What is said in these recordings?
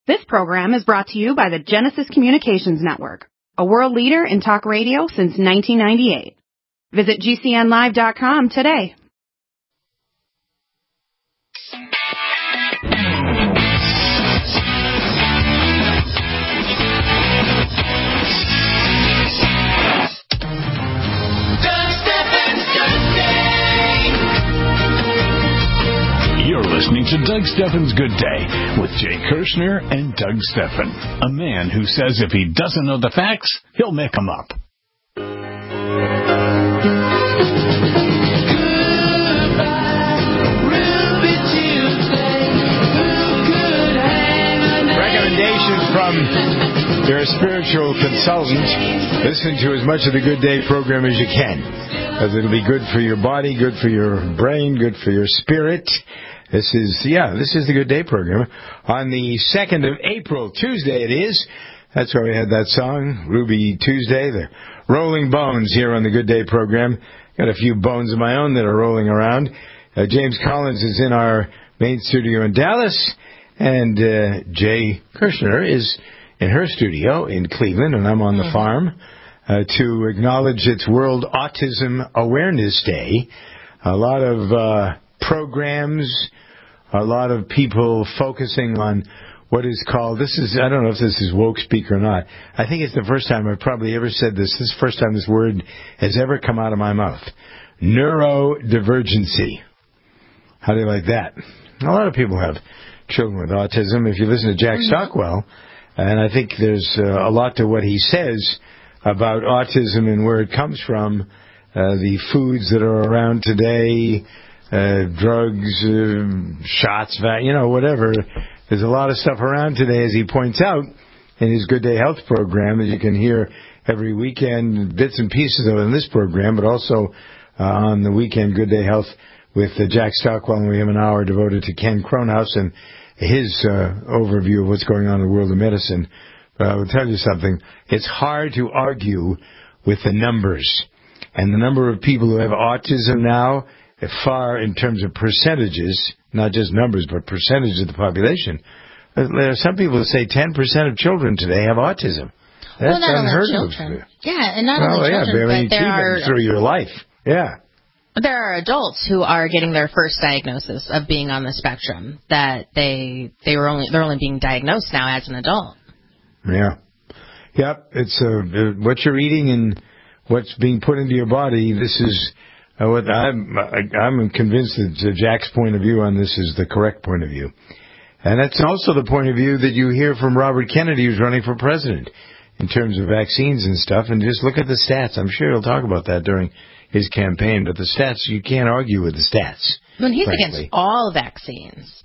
This program is brought to you by the Genesis Communications Network, a world leader in talk radio since 1998. Visit GCNlive.com today. You're listening to Doug Stephan's Good Day with Jay Kirshner and Doug Stephan, a man who says if he doesn't know the facts, he'll make them up. Recommendation from your spiritual consultant. Listen to as much of the Good Day program as you can, because it'll be good for your body, good for your brain, good for your spirit. This is the Good Day program. On the 2nd of April, Tuesday it is. That's why we had that song, Ruby Tuesday, the Rolling Bones here on the Good Day program. Got a few bones of my own that are rolling around. James Collins is in our main studio in Dallas, and Jay Kirshner is in her studio in Cleveland, and I'm on the farm to acknowledge it's World Autism Awareness Day. A lot of programs, a lot of people focusing on what is called, I don't know if this is woke speak or not. I think it's the first time I've probably ever said this. This is the first time this word has ever come out of my mouth. Neurodivergency. How do you like that? A lot of people have children with autism. If you listen to Jack Stockwell, and I think there's a lot to what he says about autism and where it comes from, the foods that are around today, drugs, shots, whatever. There's a lot of stuff around today, as he points out in his Good Day Health program, that you can hear every weekend, bits and pieces of it in this program, but also on the weekend Good Day Health with Jack Stockwell, and we have an hour devoted to Ken Kronhaus and his overview of what's going on in the world of medicine. But I will tell you something. It's hard to argue with the numbers. And the number of people who have autism now, far in terms of percentages, not just numbers, but percentage of the population. There are some people who say 10% of children today have autism. That's unheard of. Yeah, and not only children, but there are through your life. Yeah. There are adults who are getting their first diagnosis of being on the spectrum, that they're only being diagnosed now as an adult. Yeah. Yep. It's what you're eating and what's being put into your body. This is what I'm convinced that Jack's point of view on this is the correct point of view. And that's also the point of view that you hear from Robert Kennedy, who's running for president, in terms of vaccines and stuff. And just look at the stats. I'm sure he'll talk about that during his campaign. But the stats, you can't argue with the stats. When he's against all vaccines.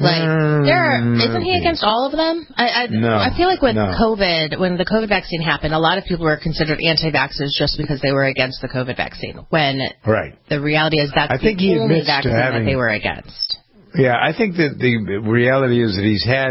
Isn't he against all of them? I feel like with COVID, when the COVID vaccine happened, a lot of people were considered anti-vaxxers just because they were against the COVID vaccine. When the reality is that's the only vaccine that they were against. Yeah, I think that the reality is that he's had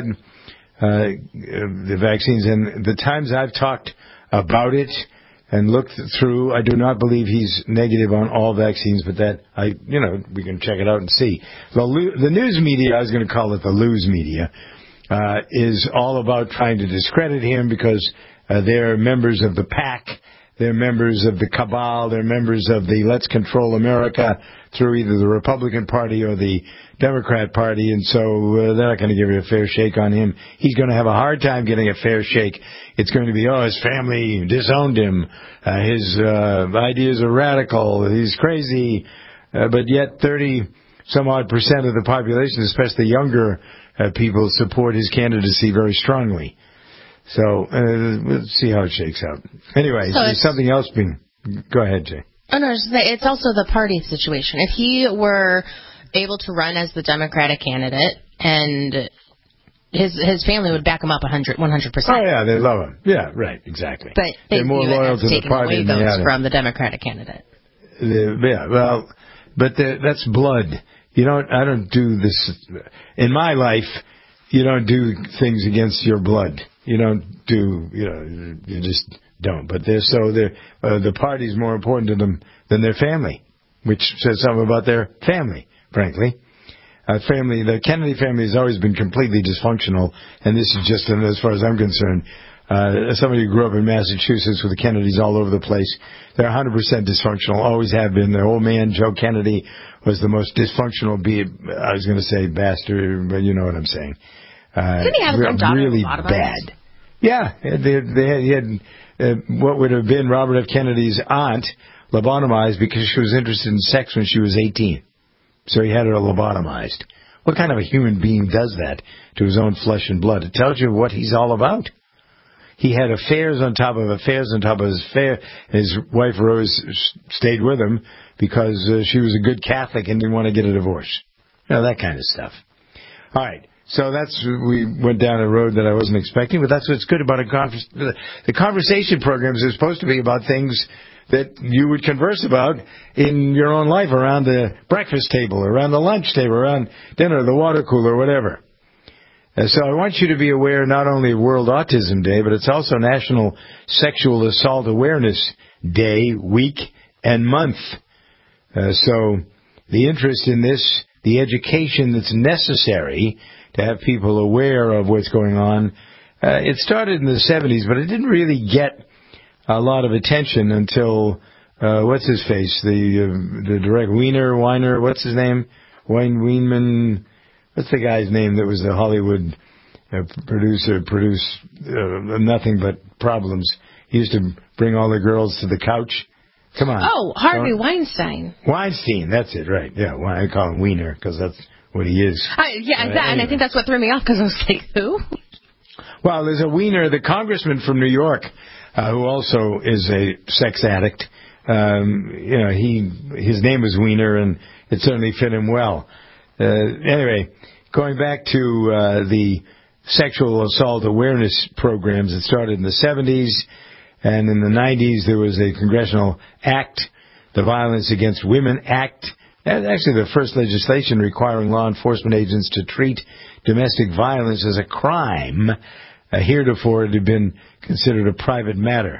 the vaccines, and the times I've talked about it and looked through, I do not believe he's negative on all vaccines, but that we can check it out and see. The news media, I was going to call it the lose media, is all about trying to discredit him because they're members of the PAC, they're members of the cabal, they're members of the Let's Control America through either the Republican Party or the Democrat Party, and so they're not going to give you a fair shake on him. He's going to have a hard time getting a fair shake. It's going to be, his family disowned him, his ideas are radical, he's crazy, but yet 30-some-odd% of the population, especially younger people, support his candidacy very strongly. So we'll see how it shakes out. Anyway, there's something else being... Go ahead, Jay. Oh, no, it's also the party situation. If he were able to run as the Democratic candidate, and his family would back him up 100%. Oh, yeah, they love him. Yeah, right, exactly. But they're more loyal to the party than the from the Democratic candidate. Yeah, well, but that's blood. I don't do this. In my life, you don't do things against your blood. You don't do, you just don't. But the party's more important to them than their family, which says something about their family, frankly. family. The Kennedy family has always been completely dysfunctional, and this is just, as far as I'm concerned, somebody who grew up in Massachusetts with the Kennedys all over the place. They're 100% dysfunctional, always have been. Their old man, Joe Kennedy, was the most dysfunctional, I was going to say bastard, but you know what I'm saying. Didn't he have his own daughter really bad. Yeah, he had what would have been Robert F. Kennedy's aunt lobotomized because she was interested in sex when she was 18. So he had her lobotomized. What kind of a human being does that to his own flesh and blood? It tells you what he's all about. He had affairs on top of affairs on top of his affair. His wife Rose stayed with him because she was a good Catholic and didn't want to get a divorce. You know, that kind of stuff. All right. So we went down a road that I wasn't expecting, but that's what's good about the conversation programs are supposed to be about things that you would converse about in your own life, around the breakfast table, around the lunch table, around dinner, the water cooler, whatever. So I want you to be aware not only of World Autism Day, but it's also National Sexual Assault Awareness Day, week, and month. So the interest in this, the education that's necessary to have people aware of what's going on, it started in the 70s, but it didn't really get a lot of attention until, what's his face, the direct Weiner, what's his name? Wayne Weinman. What's the guy's name that was the Hollywood producer, produced nothing but problems? He used to bring all the girls to the couch. Come on. Oh, Harvey Weinstein. Weinstein, that's it, right. Yeah, I call him Wiener because that's what he is. Anyway. And I think that's what threw me off because I was like, who? Well, there's a Wiener, the congressman from New York, who also is a sex addict. His name was Wiener, and it certainly fit him well. Anyway, going back to the sexual assault awareness programs that started in the 70s, and in the 90s there was a congressional act, the Violence Against Women Act. Actually, the first legislation requiring law enforcement agents to treat domestic violence as a crime. Heretofore, it had been considered a private matter.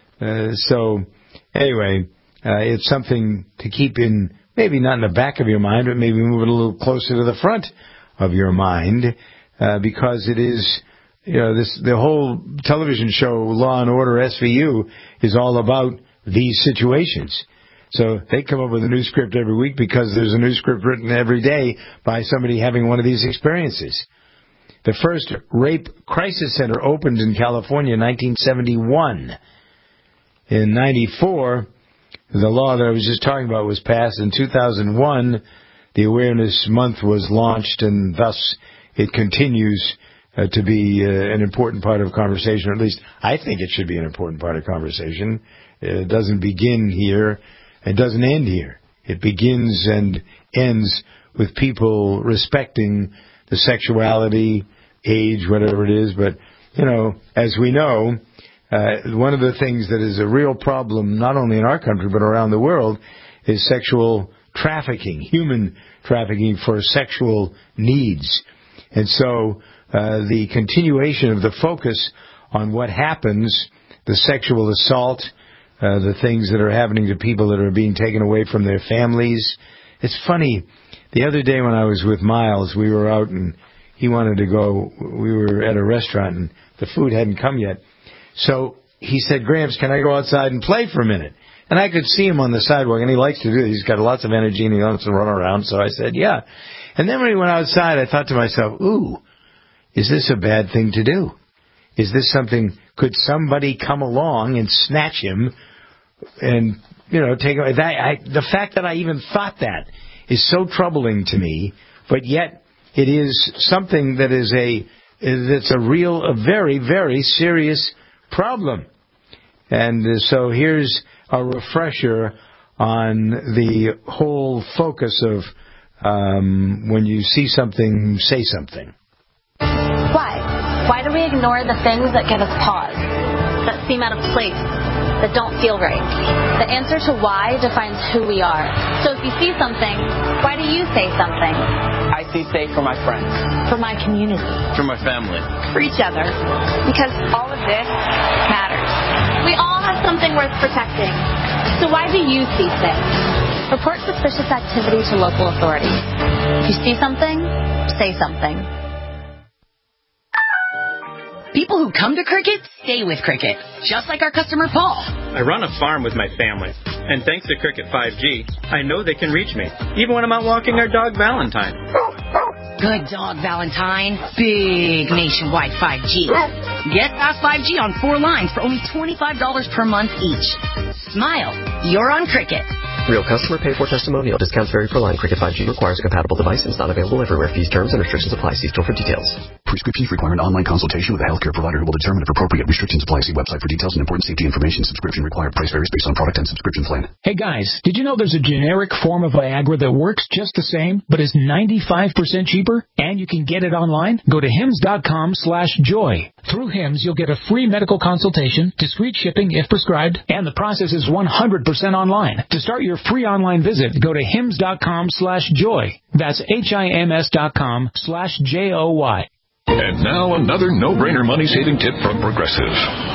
So, anyway, it's something to keep in, maybe not in the back of your mind, but maybe move it a little closer to the front of your mind, because it is, the whole television show Law and Order SVU is all about these situations. So they come up with a new script every week because there's a new script written every day by somebody having one of these experiences. The first rape crisis center opened in California in 1971. In 94, the law that I was just talking about was passed. In 2001, the Awareness Month was launched, and thus it continues to be an important part of conversation, or at least I think it should be an important part of conversation. It doesn't begin here. It doesn't end here. It begins and ends with people respecting the sexuality, age, whatever it is. But, as we know, one of the things that is a real problem, not only in our country but around the world, is sexual trafficking, human trafficking for sexual needs. And so the continuation of the focus on what happens, the sexual assault, the things that are happening to people that are being taken away from their families. It's funny, the other day when I was with Miles, we were out and he wanted to go, we were at a restaurant and the food hadn't come yet. So he said, Gramps, can I go outside and play for a minute? And I could see him on the sidewalk, and he likes to do it. He's got lots of energy and he wants to run around. So I said, yeah. And then when he went outside, I thought to myself, ooh, is this a bad thing to do? Is this something, could somebody come along and snatch him and, take away? The fact that I even thought that is so troubling to me, but yet it is something that is that's a very, very serious problem. And so here's a refresher on the whole focus of when you see something, say something. Why do we ignore the things that give us pause, that seem out of place, that don't feel right? The answer to why defines who we are. So if you see something, why do you say something? I see safe for my friends. For my community. For my family. For each other. Because all of this matters. We all have something worth protecting. So why do you see fit? Report suspicious activity to local authorities. If you see something, say something. People who come to Cricket stay with Cricket, just like our customer Paul. I run a farm with my family, and thanks to Cricket 5G, I know they can reach me, even when I'm out walking our dog Valentine. Good dog, Valentine. Big nationwide 5G. Get fast 5G on 4 lines for only $25 per month each. Smile. You're on Cricket. Real customer paid for testimonial. Discounts vary per line. Cricket 5G requires a compatible device and is not available everywhere. Fees, terms, and restrictions apply. See store for details. Prescriptions require an online consultation with a healthcare provider who will determine if appropriate. Restrictions apply. See website for details and important safety information. Subscription required. Price varies based on product and subscription plan. Hey guys, did you know there's a generic form of Viagra that works just the same, but is 95% cheaper? And you can get it online? Go to hims.com/joy. Through Hims, you'll get a free medical consultation, discreet shipping if prescribed, and the process is 100% online. To start your free online visit, go to hims.com/joy. That's HIMS.com/JOY. And now another no-brainer money-saving tip from Progressive.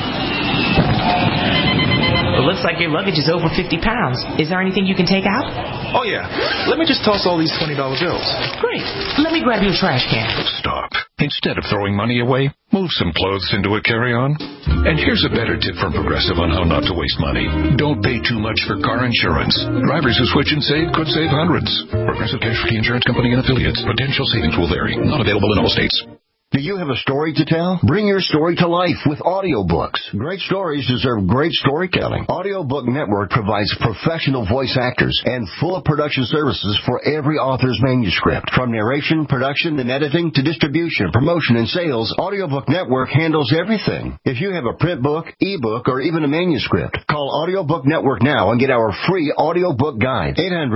It looks like your luggage is over 50 pounds. Is there anything you can take out? Oh, yeah. Let me just toss all these $20 bills. Great. Let me grab you a trash can. Stop. Instead of throwing money away, move some clothes into a carry-on. And here's a better tip from Progressive on how not to waste money. Don't pay too much for car insurance. Drivers who switch and save could save hundreds. Progressive Casualty Insurance Company and affiliates. Potential savings will vary. Not available in all states. Do you have a story to tell? Bring your story to life with audiobooks. Great stories deserve great storytelling. Audiobook Network provides professional voice actors and full production services for every author's manuscript. From narration, production, and editing to distribution, promotion, and sales, Audiobook Network handles everything. If you have a print book, ebook, or even a manuscript, call Audiobook Network now and get our free audiobook guide.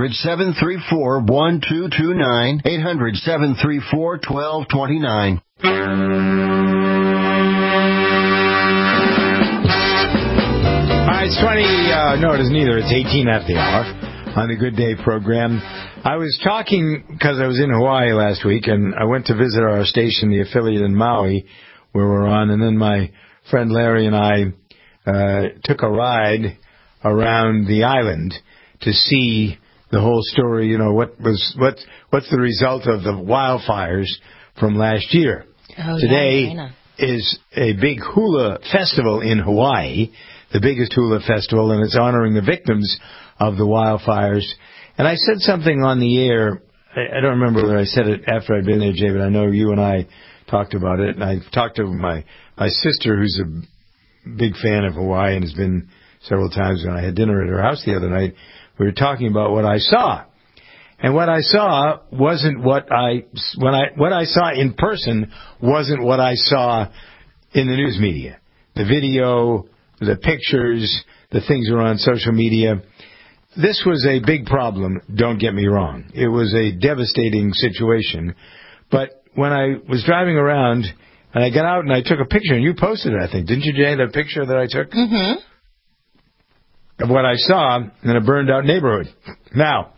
800-734-1229. 800-734-1229. It's 20, no, it isn't either. It's 18 after the hour on the Good Day program. I was talking because I was in Hawaii last week, and I went to visit our station, the affiliate in Maui, where we're on, and then my friend Larry and I took a ride around the island to see the whole story, you know, what's the result of the wildfires from last year. Today is a big hula festival in Hawaii, the biggest hula festival, and it's honoring the victims of the wildfires. And I said something on the air. I don't remember whether I said it after I'd been there, Jay, but I know you and I talked about it. And I talked to my sister, who's a big fan of Hawaii and has been several times. When I had dinner at her house the other night, we were talking about what I saw. And what I saw wasn't what I saw in person wasn't what I saw in the news media. The video, the pictures, the things that were on social media. This was a big problem, don't get me wrong. It was a devastating situation. But when I was driving around and I got out and I took a picture, and you posted it, I think, didn't you, Jay, that picture that I took? Mm-hmm. Of what I saw in a burned-out neighborhood. Now,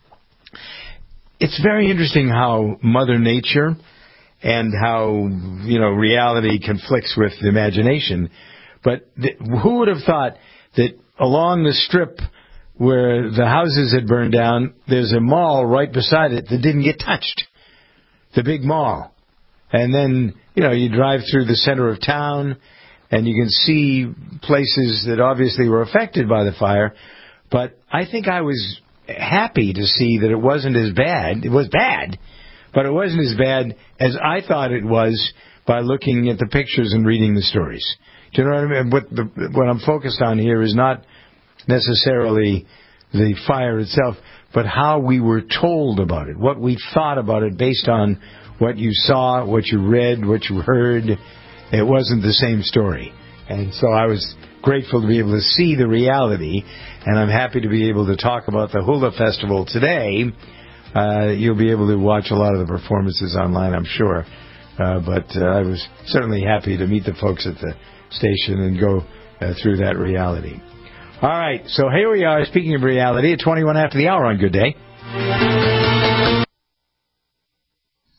it's very interesting how Mother Nature and how, reality conflicts with the imagination. But who would have thought that along the strip where the houses had burned down, there's a mall right beside it that didn't get touched. The big mall. And then, you drive through the center of town and you can see places that obviously were affected by the fire. But I think I was happy to see that it wasn't as bad. It was bad, but it wasn't as bad as I thought it was by looking at the pictures and reading the stories. Do you know what I mean? What I'm focused on here is not necessarily the fire itself, but how we were told about it, what we thought about it based on what you saw, what you read, what you heard. It wasn't the same story. And so I was grateful to be able to see the reality, and I'm happy to be able to talk about the Hula Festival today. You'll be able to watch a lot of the performances online, I'm sure. But I was certainly happy to meet the folks at the station and go through that reality. All right, so here we are, speaking of reality, at 21 after the hour on Good Day.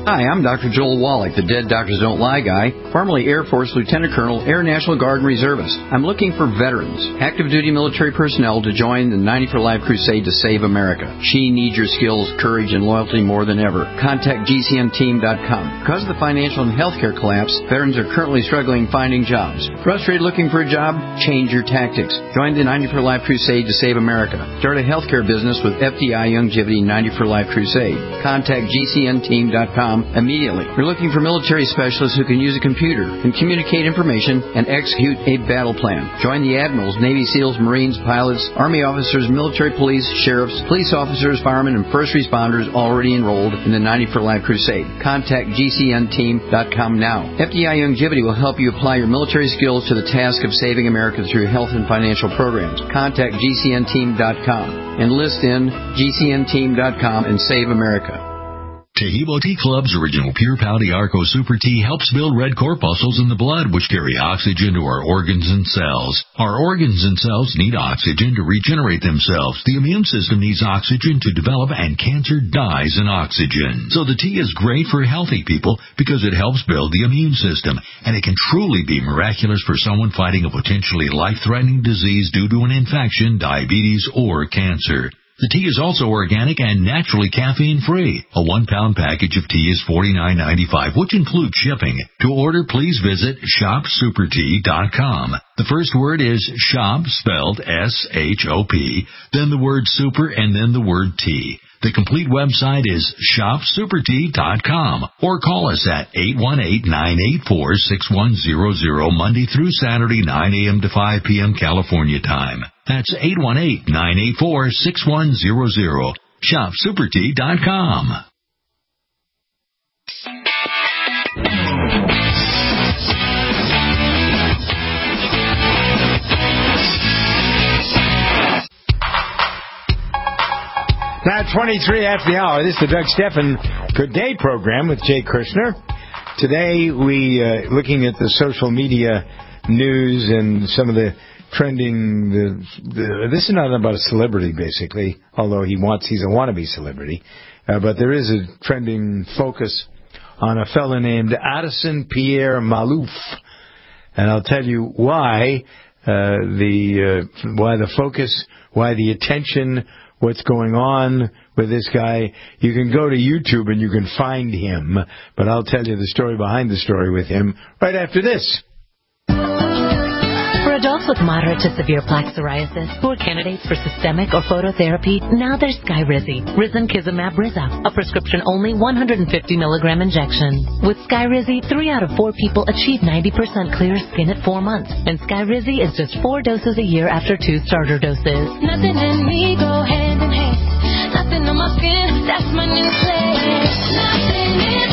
Hi, I'm Dr. Joel Wallach, the Dead Doctors Don't Lie guy, formerly Air Force Lieutenant Colonel, Air National Guard and Reservist. I'm looking for veterans, active duty military personnel to join the 90 for Life crusade to save America. She needs your skills, courage, and loyalty more than ever. Contact GCNteam.com. Because of the financial and healthcare collapse, veterans are currently struggling finding jobs. Frustrated looking for a job? Change your tactics. Join the 90 for Life crusade to save America. Start a healthcare business with FDI Youngevity 90 for Life crusade. Contact GCNteam.com immediately. We're looking for military specialists who can use a computer and communicate information and execute a battle plan. Join the admirals, Navy SEALs, Marines, pilots, Army officers, military police, sheriffs, police officers, firemen, and first responders already enrolled in the 90 for Life crusade. Contact GCNteam.com now. FDI Youngevity will help you apply your military skills to the task of saving America through health and financial programs. Contact GCNteam.com. Enlist in GCNteam.com and save America. Taheebo Tea Club's original Pure Pau Arco Super Tea helps build red corpuscles in the blood, which carry oxygen to our organs and cells. Our organs and cells need oxygen to regenerate themselves. The immune system needs oxygen to develop, and cancer dies in oxygen. So the tea is great for healthy people because it helps build the immune system, and it can truly be miraculous for someone fighting a potentially life-threatening disease due to an infection, diabetes, or cancer. The tea is also organic and naturally caffeine-free. A 1-pound package of tea is $49.95, which includes shipping. To order, please visit shopsupertea.com. The first word is shop, spelled S-H-O-P, then the word super, and then the word tea. The complete website is shopsupertea.com, or call us at 818-984-6100 Monday through Saturday, 9 a.m. to 5 p.m. California time. That's 818-984-6100. shopsupertea.com. Now 23 after the hour. This is the Doug Stephan Good Day program with Jay Kirshner. Today we looking at the social media news and some of the trending. This is not about a celebrity, basically, although he's a wannabe celebrity. But there is a trending focus on a fellow named Addison Pierre Malouf, and I'll tell you why. Why the focus, why the attention. What's going on with this guy. You can go to YouTube and you can find him, but I'll tell you the story behind the story with him right after this. For adults with moderate to severe plaque psoriasis who are candidates for systemic or phototherapy, now there's Skyrizi, Risankizumab Riza, a prescription-only 150-milligram injection. With Skyrizi, 3 out of 4 people achieve 90% clear skin at 4 months, and Skyrizi is just 4 doses a year after 2 starter doses. Nothing in me go hand in hand. Nothing on my skin, that's my new place. Nothing is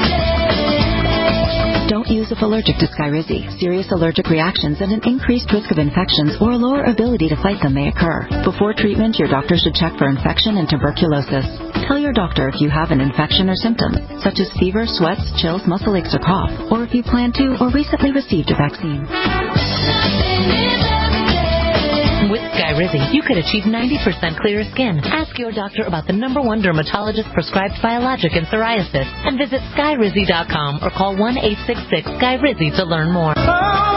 Don't use if allergic to Skyrizi. Serious allergic reactions and an increased risk of infections or a lower ability to fight them may occur. Before treatment, your doctor should check for infection and tuberculosis. Tell your doctor if you have an infection or symptoms, such as fever, sweats, chills, muscle aches, or cough, or if you plan to or recently received a vaccine. With Skyrizi, you could achieve 90% clearer skin. Ask your doctor about the #1 dermatologist prescribed biologic in psoriasis and visit Skyrizi.com or call 1-866-SKYRIZI to learn more. All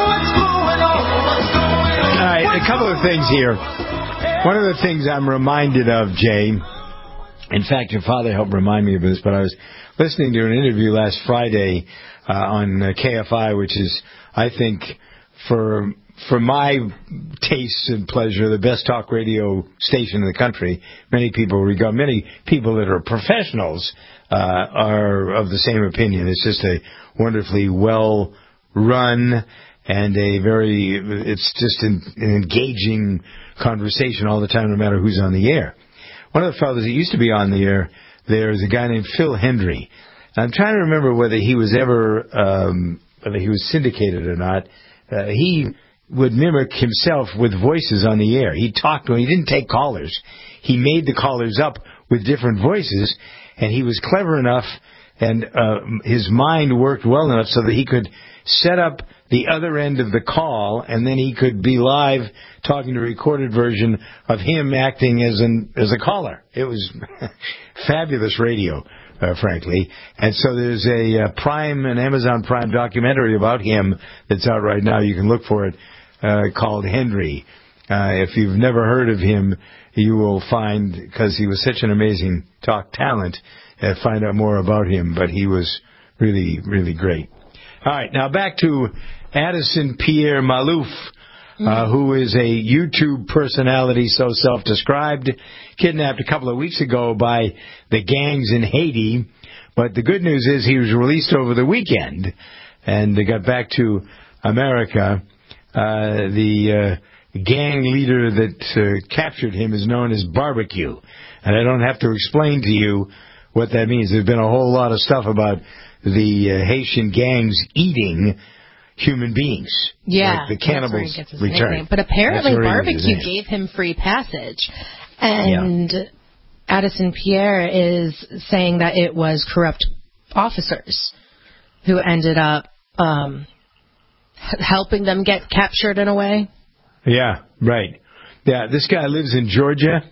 right, a couple of things here. One of the things I'm reminded of, Jay, in fact, your father helped remind me of this, but I was listening to an interview last Friday on KFI, which is, I think, for my tastes and pleasure, the best talk radio station in the country. Many people that are professionals are of the same opinion. It's just a wonderfully well run and it's just an engaging conversation all the time, no matter who's on the air. One of the fellows that used to be on the air there is a guy named Phil Hendry. I'm trying to remember whether he was whether he was syndicated or not. He would mimic himself with voices on the air. He talked when he didn't take callers. He made the callers up with different voices, and he was clever enough, and his mind worked well enough so that he could set up the other end of the call, and then he could be live talking to a recorded version of him acting as a caller. It was fabulous radio. frankly. And so there's an Amazon Prime documentary about him that's out right now. You can look for it, called Henry. If you've never heard of him, you will find, because he was such an amazing talent, find out more about him. But he was really, really great. All right, now back to Addison Pierre Maloof, who is a YouTube personality, so self-described, kidnapped a couple of weeks ago by the gangs in Haiti. But the good news is he was released over the weekend, and they got back to America. The gang leader that captured him is known as Barbecue. And I don't have to explain to you what that means. There's been a whole lot of stuff about the Haitian gangs eating human beings. Yeah. Like the cannibals return. But apparently Barbecue gave him free passage. And Addison Pierre is saying that it was corrupt officers who ended up helping them get captured in a way. Yeah, right. Yeah, this guy lives in Georgia.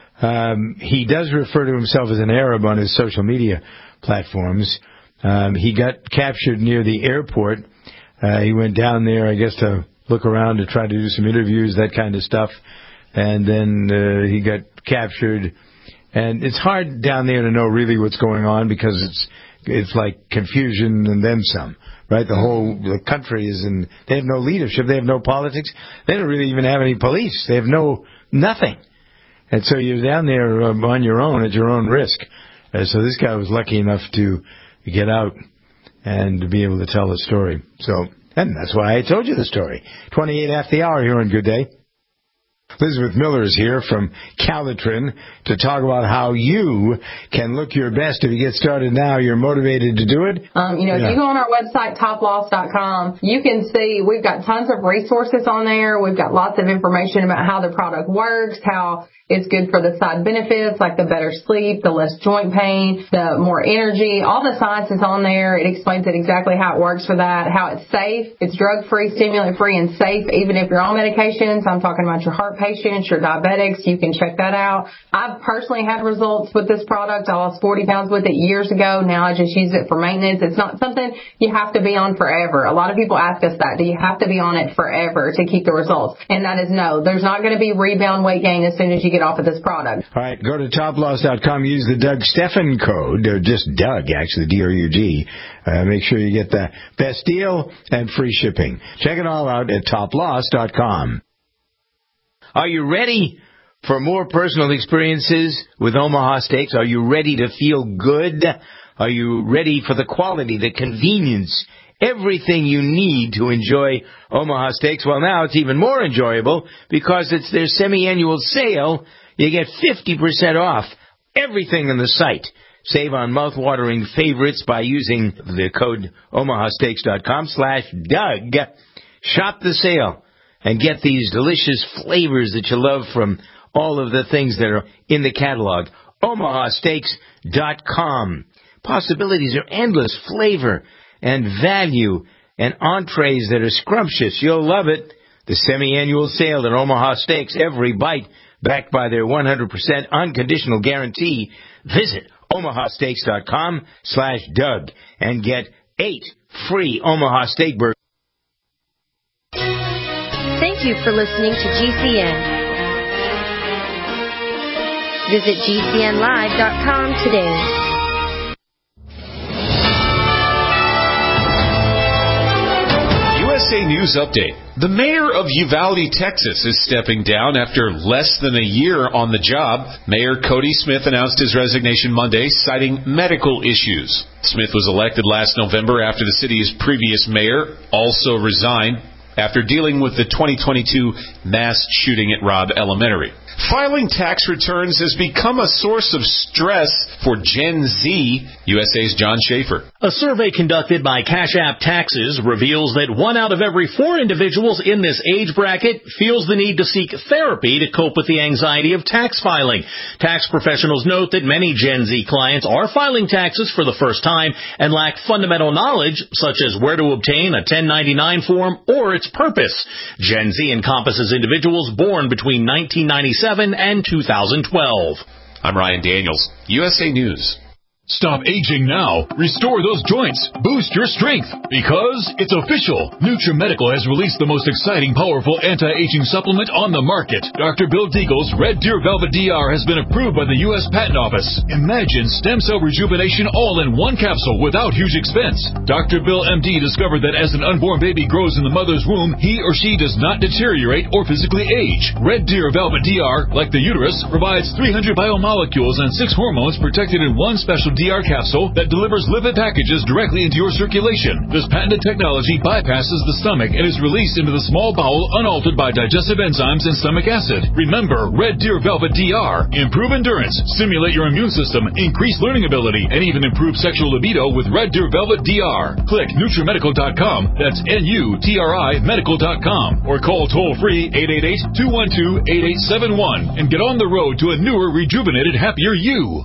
He does refer to himself as an Arab on his social media platforms. He got captured near the airport. He went down there, I guess, to look around to try to do some interviews, that kind of stuff. And then he got captured. And it's hard down there to know really what's going on because it's like confusion and then some. Right, the country they have no leadership, they have no politics, they don't really even have any police, they have nothing. And so you're down there on your own, at your own risk. So this guy was lucky enough to get out and to be able to tell the story. And that's why I told you the story. 28 after the hour here on Good Day. Elizabeth Miller is here from Calitrin to talk about how you can look your best. If you get started now, you're motivated to do it. If you go on our website, toploss.com, you can see we've got tons of resources on there. We've got lots of information about how the product works, how it's good for the side benefits, like the better sleep, the less joint pain, the more energy. All the science is on there. It explains exactly how it works for that, how it's safe. It's drug-free, stimulant-free, and safe, even if you're on medications. I'm talking about your heart patients, your diabetics. You can check that out. I've personally had results with this product. I lost 40 pounds with it years ago. Now I just use it for maintenance. It's not something you have to be on forever. A lot of people ask us that. Do you have to be on it forever to keep the results? And that is no. There's not going to be rebound weight gain as soon as you get off of this product. All right, go to toploss.com, use the Doug Steffen code, or just Doug, actually, D-O-U-G. Make sure you get the best deal and free shipping. Check it all out at toploss.com. Are you ready for more personal experiences with Omaha Steaks? Are you ready to feel good? Are you ready for the quality, the convenience, everything you need to enjoy Omaha Steaks? Well, now it's even more enjoyable because it's their semi-annual sale. You get 50% off everything on the site. Save on mouth-watering favorites by using the code omahasteaks.com/Doug. Shop the sale and get these delicious flavors that you love from all of the things that are in the catalog. omahasteaks.com. Possibilities are endless. Flavor and value and entrees that are scrumptious. You'll love it. The semi-annual sale at Omaha Steaks. Every bite backed by their 100% unconditional guarantee. Visit omahasteaks.com/Doug and get 8 free Omaha Steak burgers. Thank you for listening to GCN. Visit GCNlive.com today. USA News Update. The mayor of Uvalde, Texas is stepping down after less than a year on the job. Mayor Cody Smith announced his resignation Monday, citing medical issues. Smith was elected last November after the city's previous mayor also resigned after dealing with the 2022 mass shooting at Robb Elementary. Filing tax returns has become a source of stress for Gen Z. USA's John Schaefer. A survey conducted by Cash App Taxes reveals that 1 out of every 4 individuals in this age bracket feels the need to seek therapy to cope with the anxiety of tax filing. Tax professionals note that many Gen Z clients are filing taxes for the first time and lack fundamental knowledge, such as where to obtain a 1099 form or its purpose. Gen Z encompasses individuals born between 1997 and 2012. I'm Ryan Daniels, USA News. Stop aging now. Restore those joints. Boost your strength. Because it's official. NutriMedical has released the most exciting, powerful anti-aging supplement on the market. Dr. Bill Deagle's Red Deer Velvet DR has been approved by the U.S. Patent Office. Imagine stem cell rejuvenation all in one capsule without huge expense. Dr. Bill MD discovered that as an unborn baby grows in the mother's womb, he or she does not deteriorate or physically age. Red Deer Velvet DR, like the uterus, provides 300 biomolecules and 6 hormones protected in one special DR capsule that delivers lipid packages directly into your circulation. This patented technology bypasses the stomach and is released into the small bowel unaltered by digestive enzymes and stomach acid. Remember, Red Deer Velvet DR. Improve endurance, stimulate your immune system, increase learning ability, and even improve sexual libido with Red Deer Velvet DR. Click NutriMedical.com, that's NUTRI Medical.com, or call toll-free 888-212-8871 and get on the road to a newer, rejuvenated, happier you.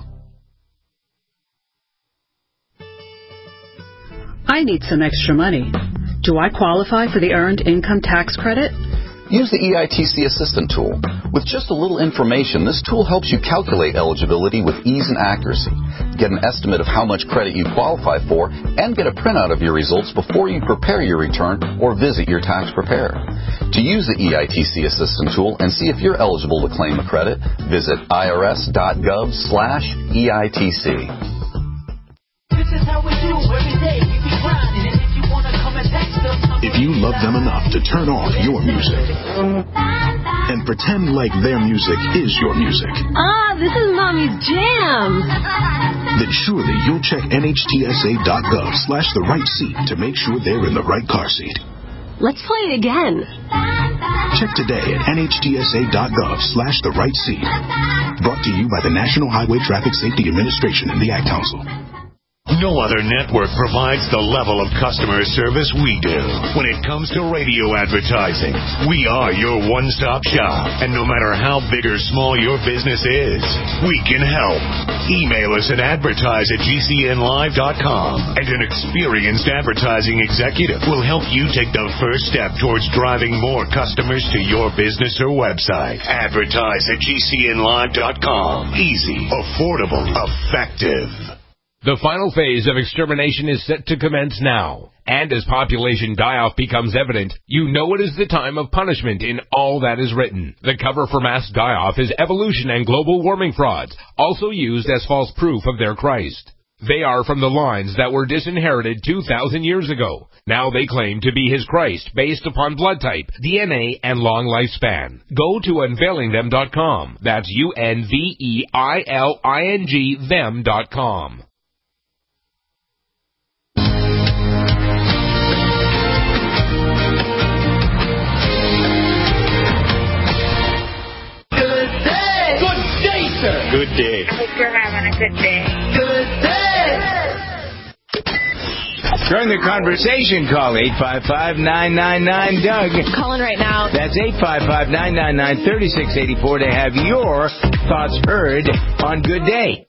I need some extra money. Do I qualify for the Earned Income Tax Credit? Use the EITC Assistant tool. With just a little information, this tool helps you calculate eligibility with ease and accuracy, get an estimate of how much credit you qualify for, and get a printout of your results before you prepare your return or visit your tax preparer. To use the EITC Assistant tool and see if you're eligible to claim a credit, visit irs.gov/EITC. This is how we do every day. We be grinding, and if you want to come and text us, if you love them enough to turn off your music and pretend like their music is your music. This is Mommy's jam. Then surely you'll check NHTSA.gov/the right seat to make sure they're in the right car seat. Let's play it again. Check today at NHTSA.gov/the right seat. Brought to you by the National Highway Traffic Safety Administration and the Ad Council. No other network provides the level of customer service we do. When it comes to radio advertising, we are your one-stop shop. And no matter how big or small your business is, we can help. Email us at advertise@gcnlive.com, and an experienced advertising executive will help you take the first step towards driving more customers to your business or website. Advertise@gcnlive.com. Easy, affordable, effective. The final phase of extermination is set to commence now. And as population die-off becomes evident, you know it is the time of punishment in all that is written. The cover for mass die-off is evolution and global warming frauds, also used as false proof of their Christ. They are from the lines that were disinherited 2,000 years ago. Now they claim to be his Christ based upon blood type, DNA, and long lifespan. Go to unveilingthem.com. That's UNVEILING them.com. Good day. I hope you're having a good day. Good day. Join the conversation. Call 855-999-DOUG. Call in right now. That's 855-999-3684 to have your thoughts heard on Good Day.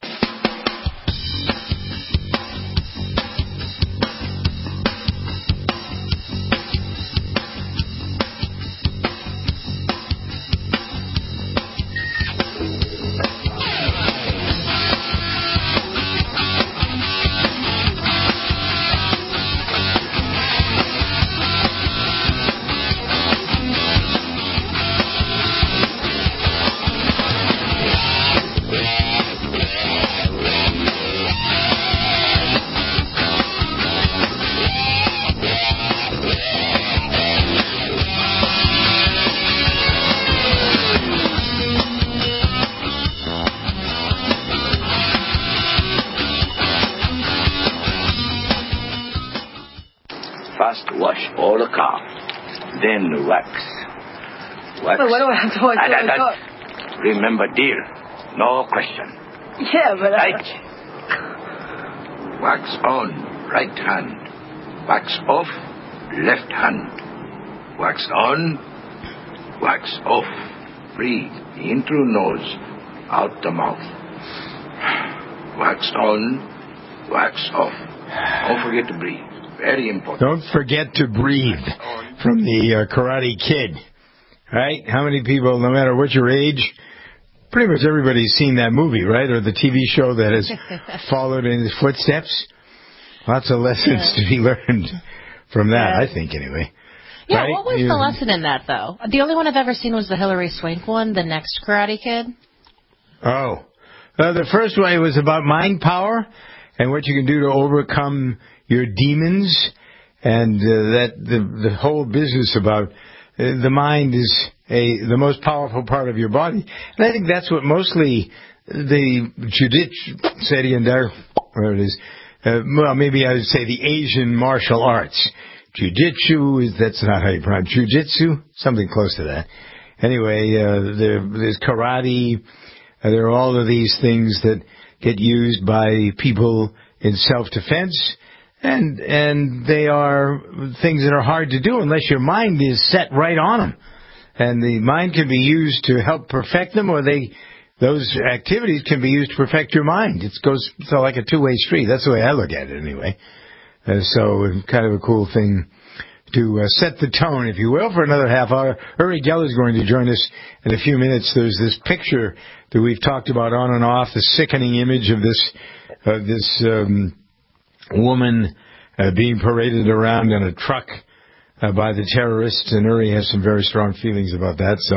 First wash all the car, then wax. Wax. But what do I have to wash all the car? Remember, dear, no question. Yeah, but right. Wax on, right hand. Wax off, left hand. Wax on, wax off. Breathe in through nose, out the mouth. Wax on, wax off. Don't forget to breathe. Very important. Don't forget to breathe. From the Karate Kid. Right? How many people, no matter what your age, pretty much everybody's seen that movie, right? Or the TV show that has followed in his footsteps. Lots of lessons to be learned from that, I think, anyway. Yeah, right? What was the lesson in that, though? The only one I've ever seen was the Hilary Swank one, The Next Karate Kid. Oh. The first one was about mind power and what you can do to overcome your demons, and the whole business about the mind is the most powerful part of your body. And I think that's what mostly the whatever it is, well, maybe I would say the Asian martial arts. Jiu-jitsu, that's not how you pronounce it. Jiu-jitsu? Something close to that. Anyway, there's karate. There are all of these things that get used by people in self-defense, and they are things that are hard to do unless your mind is set right on them. And the mind can be used to help perfect them, or those activities can be used to perfect your mind. It goes like a two-way street. That's the way I look at it, anyway. So kind of a cool thing to set the tone, if you will, for another half hour. Uri Geller is going to join us in a few minutes. There's this picture that we've talked about on and off, the sickening image of this woman being paraded around in a truck by the terrorists, and Uri has some very strong feelings about that, so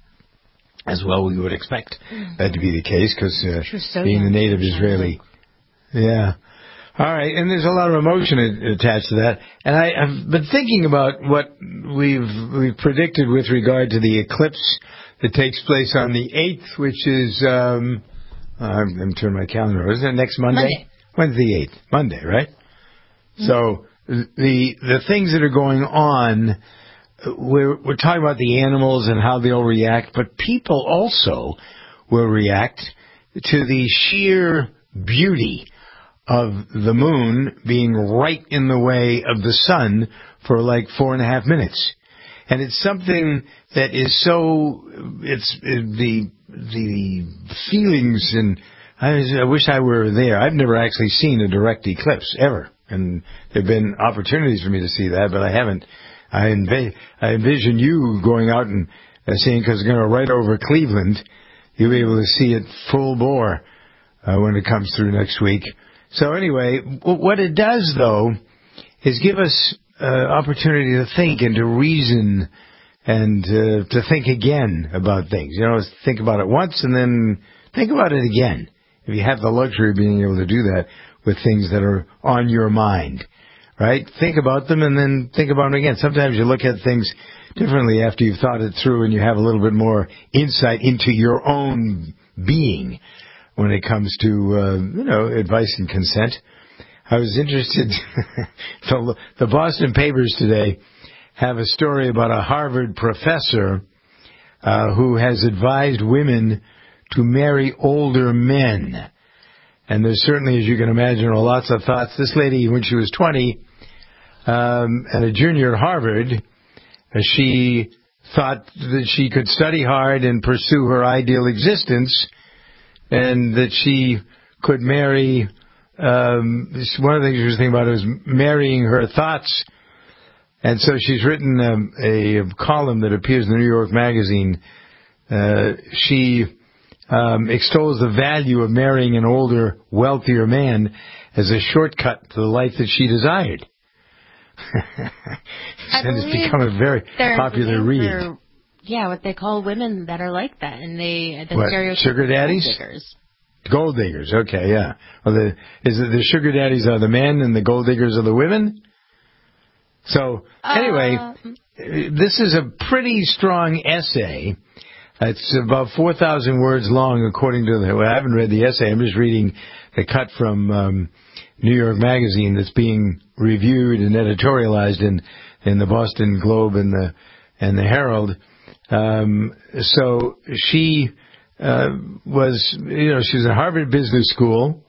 as well we would expect that to be the case, because being a native Israeli. Yeah. All right, and there's a lot of emotion attached to that. And I've been thinking about what we've predicted with regard to the eclipse that takes place on the 8th, which is, I'm turning my calendar over. Isn't it next Monday? When's the 8th? Monday, right? Mm-hmm. So the things that are going on, we're talking about the animals and how they'll react, but people also will react to the sheer beauty of the moon being right in the way of the sun for like 4.5 minutes. And it's something that is so, the feelings, and I wish I were there. I've never actually seen a direct eclipse, ever. And there have been opportunities for me to see that, but I haven't. I envision you going out and seeing, because it's going to right over Cleveland, you'll be able to see it full bore when it comes through next week. So anyway, what it does, though, is give us opportunity to think and to reason and to think again about things. You know, think about it once and then think about it again. If you have the luxury of being able to do that with things that are on your mind, right? Think about them and then think about them again. Sometimes you look at things differently after you've thought it through and you have a little bit more insight into your own being when it comes to, advice and consent. I was interested, the Boston papers today have a story about a Harvard professor who has advised women to marry older men. And there's certainly, as you can imagine, lots of thoughts. This lady, when she was 20, and a junior at Harvard, she thought that she could study hard and pursue her ideal existence, and that she could marry. One of the things she was thinking about was marrying her thoughts. And so she's written a column that appears in the New York Magazine. She extols the value of marrying an older, wealthier man as a shortcut to the life that she desired. And it's become a very popular read. What they call women that are like that, and sugar daddies? Gold diggers. Gold diggers, okay, yeah. Well, the sugar daddies are the men and the gold diggers are the women? So, anyway, this is a pretty strong essay. It's about 4,000 words long, according to I haven't read the essay. I'm just reading the cut from New York Magazine that's being reviewed and editorialized in the Boston Globe and the Herald. So she was, she was at Harvard Business School.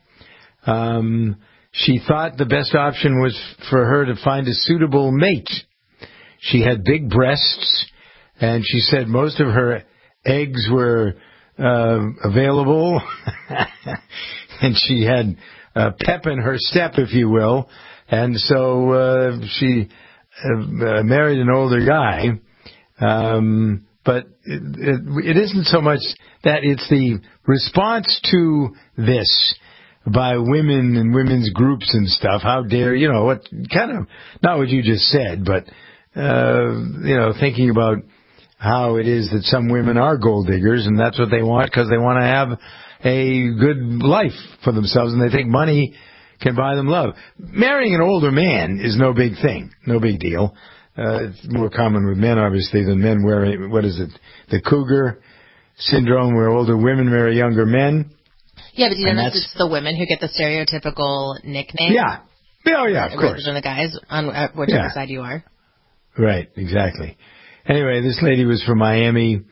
She thought the best option was for her to find a suitable mate. She had big breasts, and she said most of her eggs were available, and she had pep in her step, if you will, and so she married an older guy. But it isn't so much that it's the response to this by women and women's groups and stuff. How dare, what kind of, not what you just said, but, thinking about how it is that some women are gold diggers and that's what they want because they want to have a good life for themselves and they think money can buy them love. Marrying an older man is no big thing, no big deal. It's more common with men, obviously, than men wearing, the cougar syndrome, where older women marry younger men. Yeah, but notice it's the women who get the stereotypical nickname. Yeah. Oh, yeah, of course. Than the guys, on whichever side you are. Right, exactly. Anyway, this lady was from Miami.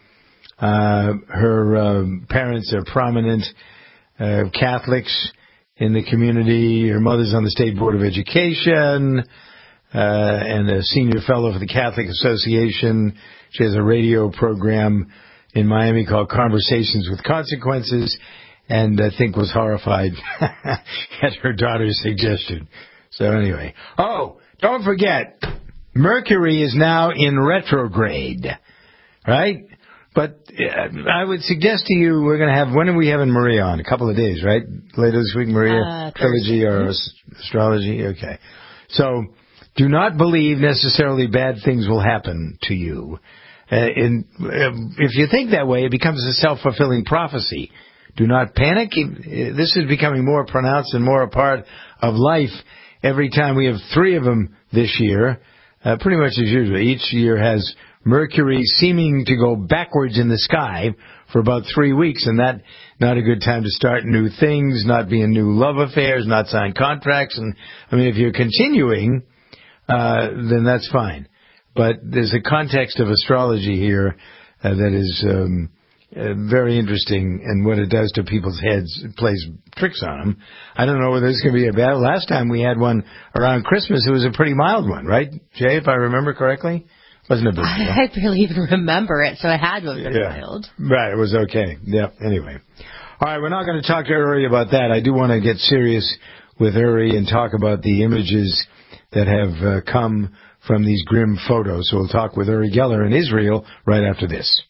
Her parents are prominent Catholics in the community. Her mother's on the State Board of Education. And a senior fellow for the Catholic Association. She has a radio program in Miami called Conversations with Consequences, and I think was horrified at her daughter's suggestion. So anyway. Oh, don't forget, Mercury is now in retrograde, right? But I would suggest to you, we're going to have, when are we having Maria on? A couple of days, right? Later this week, Maria, trilogy or astrology? Okay. So, do not believe necessarily bad things will happen to you. If you think that way, it becomes a self-fulfilling prophecy. Do not panic. This is becoming more pronounced and more a part of life every time. We have 3 of them this year, pretty much as usual. Each year has Mercury seeming to go backwards in the sky for about 3 weeks, and that not a good time to start new things, not be in new love affairs, not sign contracts. And I mean, if you're continuing, then that's fine. But there's a context of astrology here that is very interesting, and what it does to people's heads, it plays tricks on them. I don't know whether it's going to be a bad. Last time we had one around Christmas, it was a pretty mild one, right, Jay, if I remember correctly? Wasn't a big deal. I barely even remember it, so it had to have been mild. Right, it was okay. Yeah, anyway. All right, we're not going to talk to Uri about that. I do want to get serious with Uri and talk about the images that have come from these grim photos. So we'll talk with Uri Geller in Israel right after this.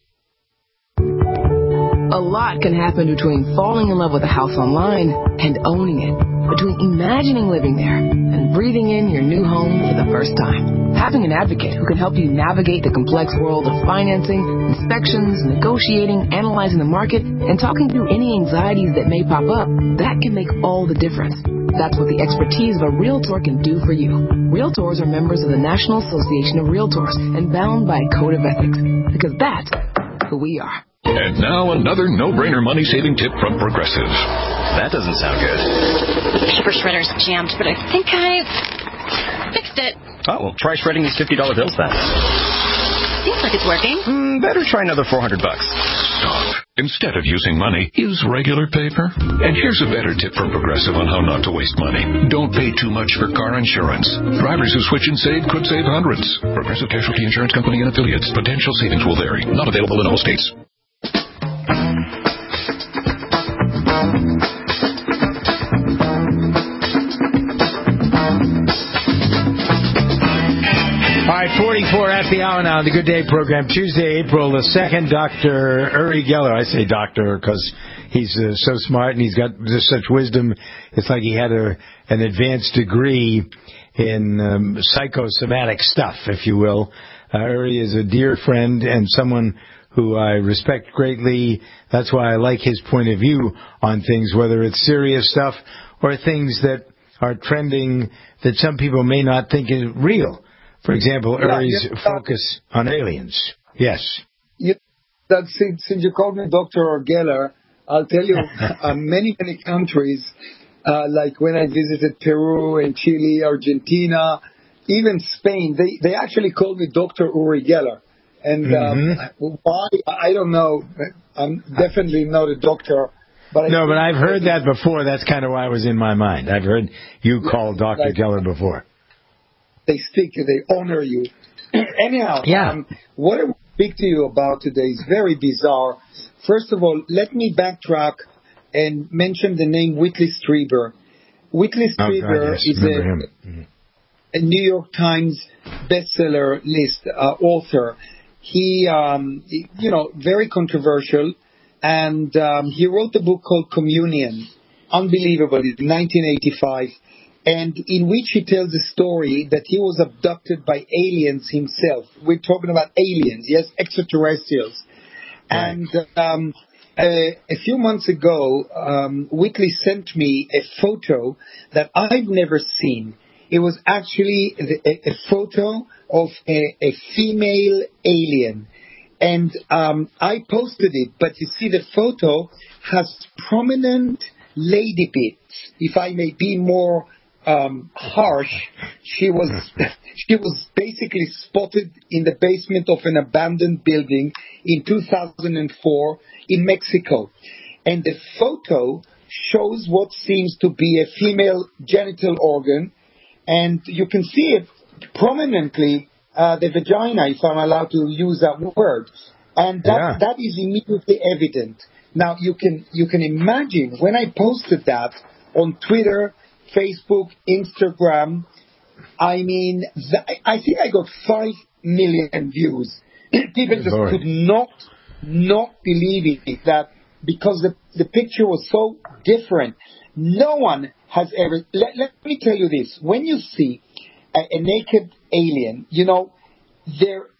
A lot can happen between falling in love with a house online and owning it, between imagining living there and breathing in your new home for the first time. Having an advocate who can help you navigate the complex world of financing, inspections, negotiating, analyzing the market, and talking through any anxieties that may pop up, that can make all the difference. That's what the expertise of a Realtor can do for you. Realtors are members of the National Association of Realtors and bound by a code of ethics, because that's who we are. And now another no-brainer money-saving tip from Progressive. That doesn't sound good. Paper shredder's jammed, but I think I fixed it. Oh, well, try shredding these $50 bills then. Seems like it's working. Better try another $400. Stop. Instead of using money, use regular paper. And here's a better tip from Progressive on how not to waste money. Don't pay too much for car insurance. Drivers who switch and save could save hundreds. Progressive Casualty Insurance Company and affiliates. Potential savings will vary. Not available in all states. All right, 44 at the hour now, the Good Day program, Tuesday, April the 2nd. Dr. Uri Geller, I say doctor because he's so smart and he's got just such wisdom. It's like he had an advanced degree in psychosomatic stuff, if you will. Uri is a dear friend and someone who I respect greatly. That's why I like his point of view on things, whether it's serious stuff or things that are trending that some people may not think is real. For example, Uri's focus on aliens. Yes. Since you called me Dr. Geller, I'll tell you, many countries, like when I visited Peru and Chile, Argentina, even Spain, they actually called me Dr. Uri Geller. And why, I don't know. I'm definitely not a doctor. But I've heard that before. That's kind of why it was in my mind. I've heard you call Dr. Geller before. They speak, they honor you. Anyhow, what I will speak to you about today is very bizarre. First of all, let me backtrack and mention the name Whitley Strieber. Whitley Strieber is a New York Times bestseller list author. He very controversial, and he wrote a book called Communion, unbelievable, in 1985, and in which he tells a story that he was abducted by aliens himself. We're talking about aliens, yes, extraterrestrials. Right. And a few months ago, Whitley sent me a photo that I've never seen. It was actually a photo of a female alien. And I posted it, but you see the photo has prominent lady bits. If I may be more harsh, she was basically spotted in the basement of an abandoned building in 2004 in Mexico. And the photo shows what seems to be a female genital organ, and you can see it prominently, the vagina, if I'm allowed to use that word. And that is immediately evident. Now, you can imagine, when I posted that on Twitter, Facebook, Instagram, I mean, I think I got 5 million views. People just could not believe it, that because the picture was so different. No one has ever... Let me tell you this. When you see a naked alien, there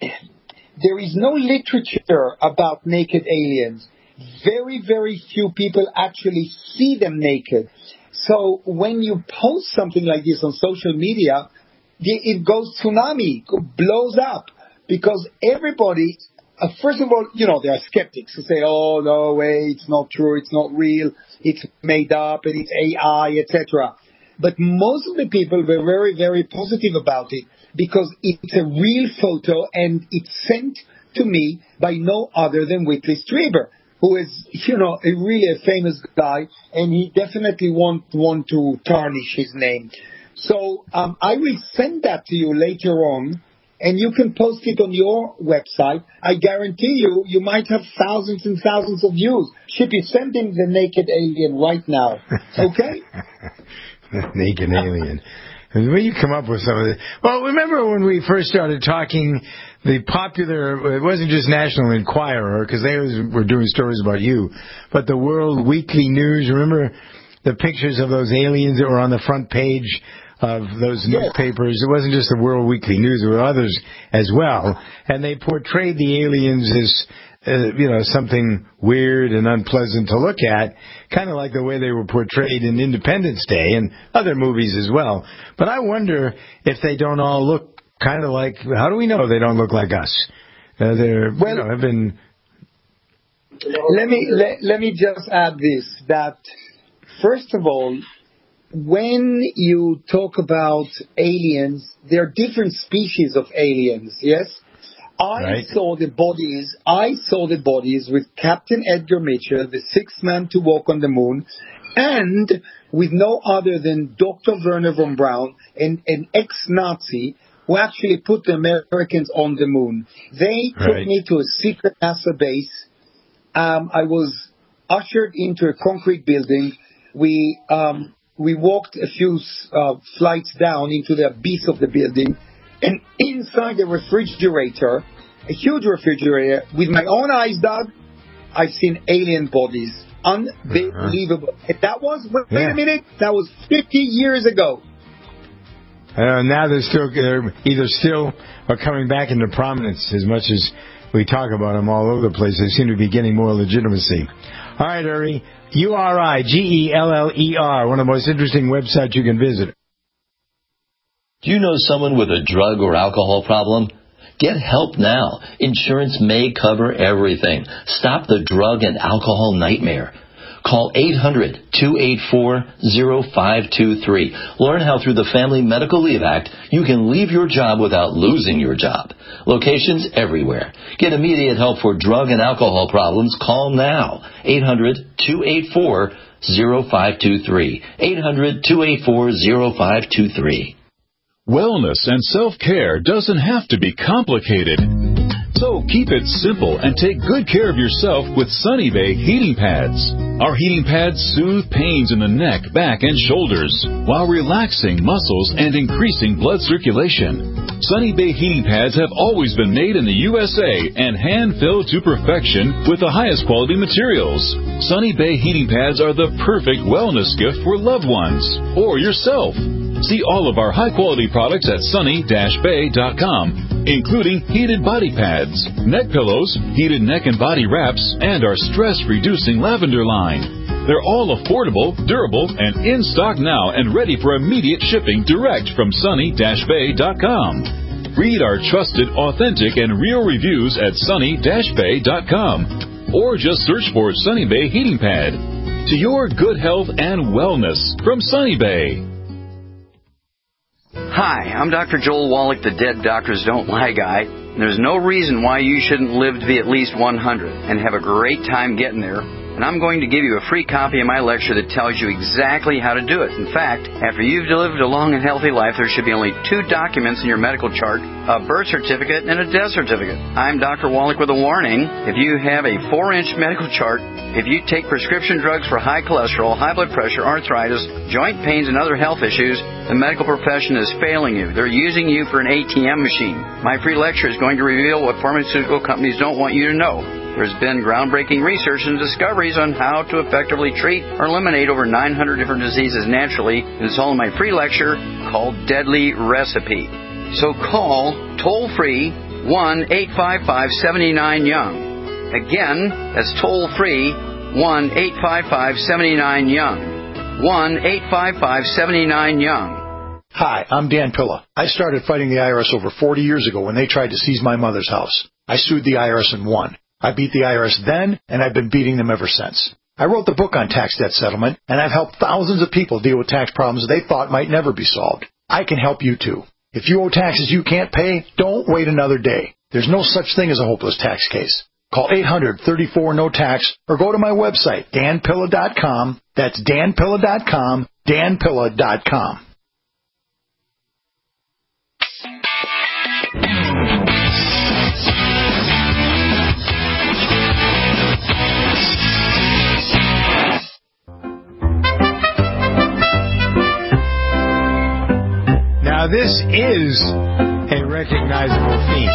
is no literature about naked aliens. Very, very few people actually see them naked. So when you post something like this on social media, it goes tsunami, blows up, because everybody, first of all, there are skeptics who say, oh, no way, it's not true, it's not real, it's made up, and it's AI, etc. But most of the people were very, very positive about it, because it's a real photo, and it's sent to me by no other than Whitley Strieber, who is, really a famous guy, and he definitely won't want to tarnish his name. So I will send that to you later on, and you can post it on your website. I guarantee you might have thousands and thousands of views. Shippy, send him the naked alien right now, okay? The naked alien. When you come up with some of this... Well, remember when we first started talking, the popular... It wasn't just National Enquirer, because they were doing stories about you, but the World Weekly News. Remember the pictures of those aliens that were on the front page of those newspapers? It wasn't just the World Weekly News. There were others as well. And they portrayed the aliens as... something weird and unpleasant to look at, kind of like the way they were portrayed in Independence Day and other movies as well. But I wonder if they don't all look kind of like... How do we know they don't look like us? Have been... Let me just add this, that first of all, when you talk about aliens, there are different species of aliens, yes? I saw the bodies with Captain Edgar Mitchell, the sixth man to walk on the moon, and with no other than Dr. Werner von Braun, an ex-Nazi who actually put the Americans on the moon. They took me to a secret NASA base. I was ushered into a concrete building. We walked a few flights down into the abyss of the building. And inside the refrigerator, a huge refrigerator, with my own eyes, Doug, I've seen alien bodies. Unbelievable. And that was, wait a minute, that was 50 years ago. Now they're either still or coming back into prominence. As much as we talk about them all over the place, they seem to be getting more legitimacy. All right, Uri, URIGELLER, one of the most interesting websites you can visit. Do you know someone with a drug or alcohol problem? Get help now. Insurance may cover everything. Stop the drug and alcohol nightmare. Call 800-284-0523. Learn how through the Family Medical Leave Act you can leave your job without losing your job. Locations everywhere. Get immediate help for drug and alcohol problems. Call now. 800-284-0523. 800-284-0523. Wellness and self-care doesn't have to be complicated. So keep it simple and take good care of yourself with Sunny Bay heating pads. Our heating pads soothe pains in the neck, back, and shoulders while relaxing muscles and increasing blood circulation. Sunny Bay heating pads have always been made in the USA and hand-filled to perfection with the highest quality materials. Sunny Bay heating pads are the perfect wellness gift for loved ones or yourself. See all of our high-quality products at sunny-bay.com, including heated body pads, neck pillows, heated neck and body wraps, and our stress-reducing lavender line. They're all affordable, durable, and in stock now and ready for immediate shipping direct from sunny-bay.com. Read our trusted, authentic, and real reviews at sunny-bay.com, or just search for Sunny Bay Heating Pad. To your good health and wellness from Sunny Bay. Hi, I'm Dr. Joel Wallach, the Dead Doctors Don't Lie guy. And there's no reason why you shouldn't live to be at least 100 and have a great time getting there. And I'm going to give you a free copy of my lecture that tells you exactly how to do it. In fact, after you've lived a long and healthy life, there should be only 2 documents in your medical chart, a birth certificate and a death certificate. I'm Dr. Wallach with a warning. If you have a 4-inch medical chart, if you take prescription drugs for high cholesterol, high blood pressure, arthritis, joint pains, and other health issues, the medical profession is failing you. They're using you for an ATM machine. My free lecture is going to reveal what pharmaceutical companies don't want you to know. There's been groundbreaking research and discoveries on how to effectively treat or eliminate over 900 different diseases naturally. And it's all in my free lecture called Deadly Recipe. So call toll-free 1-855-79-YOUNG. Again, that's toll-free 1-855-79-YOUNG. 1-855-79-YOUNG. Hi, I'm Dan Pilla. I started fighting the IRS over 40 years ago when they tried to seize my mother's house. I sued the IRS and won. I beat the IRS then, and I've been beating them ever since. I wrote the book on tax debt settlement, and I've helped thousands of people deal with tax problems they thought might never be solved. I can help you too. If you owe taxes you can't pay, don't wait another day. There's no such thing as a hopeless tax case. Call 800-34-NO-TAX or go to my website, danpilla.com. That's danpilla.com, danpilla.com. Now, this is a recognizable theme.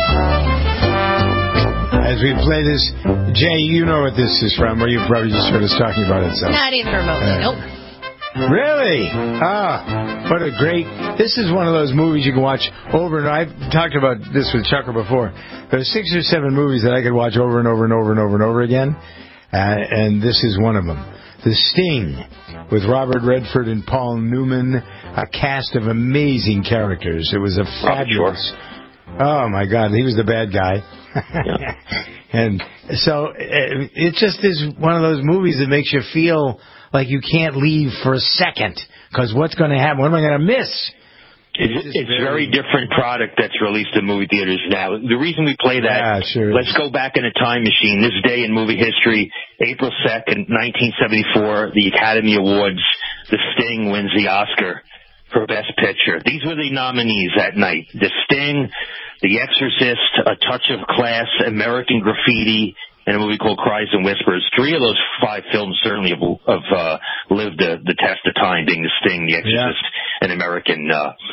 As we play this, Jay, you know what this is from, or you probably just heard us talking about it. So. Not even remotely, nope. Really? What a great... This is one of those movies you can watch over and over. I've talked about this with Chucker before. There's 6 or 7 movies that I could watch over and over and over and over and over again, and this is one of them. The Sting, with Robert Redford and Paul Newman, a cast of amazing characters. It was a fabulous... Oh, my God, he was the bad guy. Yeah. And so it just is one of those movies that makes you feel like you can't leave for a second, because what's going to happen? What am I going to miss? It's a very different product that's released in movie theaters now. The reason we play that, let's go back in a time machine. This day in movie history, April 2nd, 1974, the Academy Awards, The Sting wins the Oscar for Best Picture. These were the nominees that night. The Sting, The Exorcist, A Touch of Class, American Graffiti, and a movie called Cries and Whispers. 3 of those 5 films certainly have lived the test of time, being The Sting, The Exorcist, and American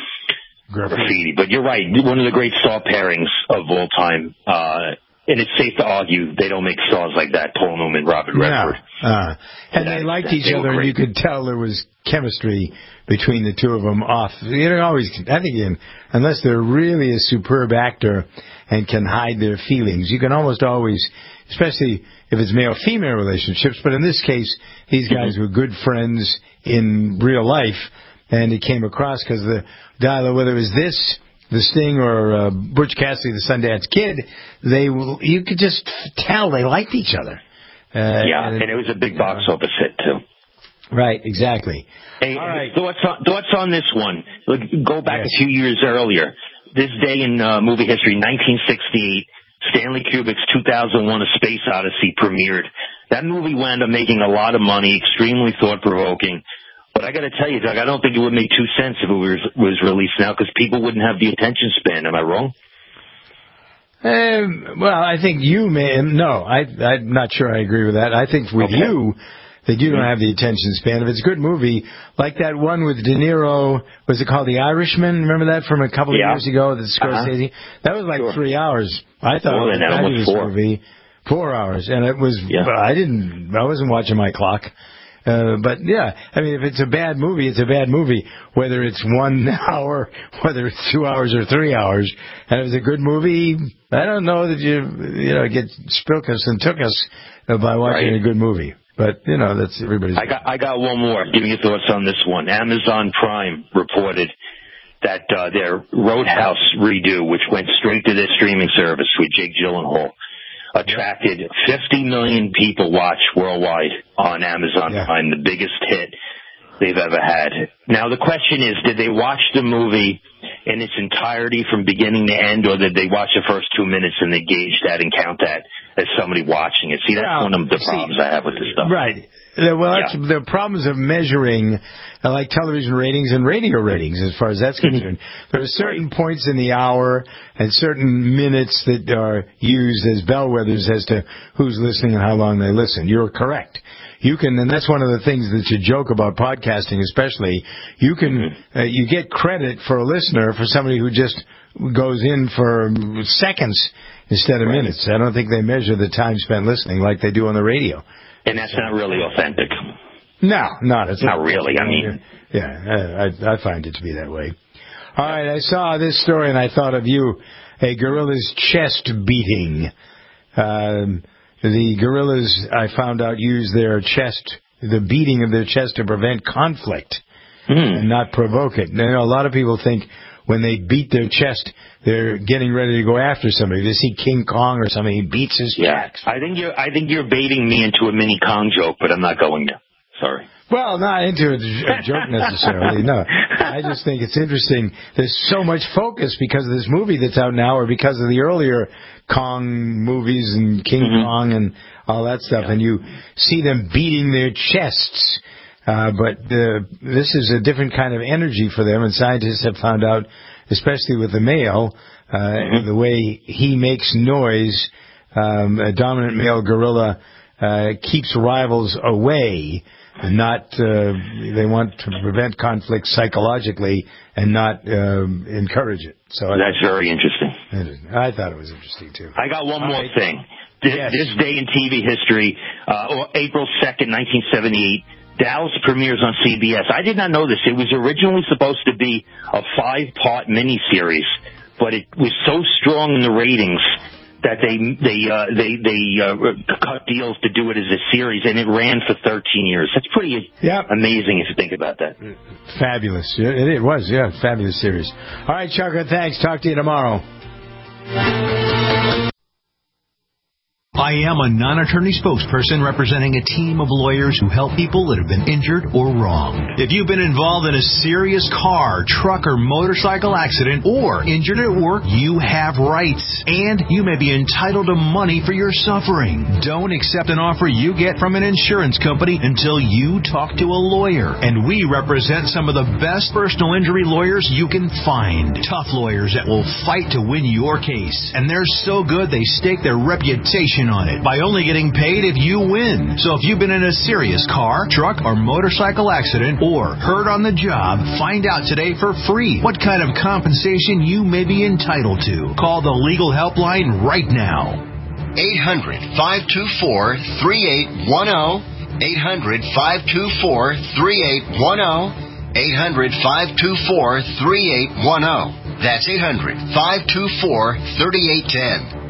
Graffiti. But you're right, one of the great star pairings of all time. And it's safe to argue they don't make stars like that, Paul Newman, Robert Redford. And they liked each other, and you could tell there was chemistry between the two of them off. You don't always, I think, unless they're really a superb actor and can hide their feelings, you can almost always, especially if it's male-female relationships, but in this case, these guys were good friends in real life, and it came across because the dialogue, whether it was this, The Sting, or Butch Cassidy, the Sundance Kid, you could just tell they liked each other. And it was a big box office hit, too. Right, exactly. Hey, all right. Thoughts on this one? Go back a few years earlier. This day in movie history, 1968, Stanley Kubrick's 2001: A Space Odyssey premiered. That movie wound up making a lot of money, extremely thought-provoking. But I got to tell you, Doug, I don't think it would make 2 cents if it was released now, because people wouldn't have the attention span. Am I wrong? Well, I think you may. No, I'm not sure I agree with that. I think with you, that you don't have the attention span. If it's a good movie, like that one with De Niro, was it called The Irishman? Remember that from a couple of years ago, the Scorsese? That was like 3 hours. I thought it was a fabulous movie. 4 hours. And it was, I wasn't watching my clock. But yeah, I mean, if it's a bad movie, it's a bad movie. Whether it's 1 hour, whether it's 2 hours or 3 hours, and if it's a good movie, I don't know that you get spilkus and tookus by watching a good movie. But that's everybody's. I got one more. Give me your thoughts on this one. Amazon Prime reported that their Roadhouse redo, which went straight to their streaming service with Jake Gyllenhaal, attracted 50 million people watch worldwide on Amazon Prime, the biggest hit they've ever had. Now, the question is, did they watch the movie in its entirety from beginning to end, or did they watch the first 2 minutes and they gauge that and count that as somebody watching it? See, that's one of the problems I have with this stuff. Right. Well, that's the problems of measuring, like television ratings and radio ratings, as far as that's concerned. There are certain points in the hour and certain minutes that are used as bellwethers as to who's listening and how long they listen. You're correct. You can, and that's one of the things that you joke about podcasting, especially. You can, you get credit for a listener for somebody who just goes in for seconds instead of minutes. I don't think they measure the time spent listening like they do on the radio. And that's not really authentic. No, it's not really. I mean, I find it to be that way. All right, I saw this story and I thought of you. A gorilla's chest beating. The gorillas, I found out, use their chest, the beating of their chest, to prevent conflict and not provoke it. Now, a lot of people think when they beat their chest, they're getting ready to go after somebody. They see King Kong or something, he beats his chest. I think you're baiting me into a mini Kong joke, but I'm not going there. Sorry. Well, not into a joke necessarily, no. I just think it's interesting. There's so much focus because of this movie that's out now, or because of the earlier Kong movies and King Kong and all that stuff, and you see them beating their chests. But this is a different kind of energy for them, and scientists have found out, especially with the male, the way he makes noise, a dominant male gorilla keeps rivals away. And they want to prevent conflict psychologically and not encourage it. So that's very interesting. I thought it was interesting too. I got one more thing. This day in TV history, April 2nd, 1978, Dallas premieres on CBS. I did not know this. It was originally supposed to be a 5-part miniseries, but it was so strong in the ratings that they cut deals to do it as a series, and it ran for 13 years. That's pretty amazing if you think about that. Fabulous. It was, fabulous series. All right, Chucker, thanks. Talk to you tomorrow. I am a non-attorney spokesperson representing a team of lawyers who help people that have been injured or wronged. If you've been involved in a serious car, truck, or motorcycle accident or injured at work, you have rights, and you may be entitled to money for your suffering. Don't accept an offer you get from an insurance company until you talk to a lawyer. And we represent some of the best personal injury lawyers you can find. Tough lawyers that will fight to win your case. And they're so good they stake their reputation on it by only getting paid if you win. So if you've been in a serious car, truck, or motorcycle accident or hurt on the job, find out today for free what kind of compensation you may be entitled to. Call the legal helpline right now. 800-524-3810. 800-524-3810. 800-524-3810. That's 800-524-3810.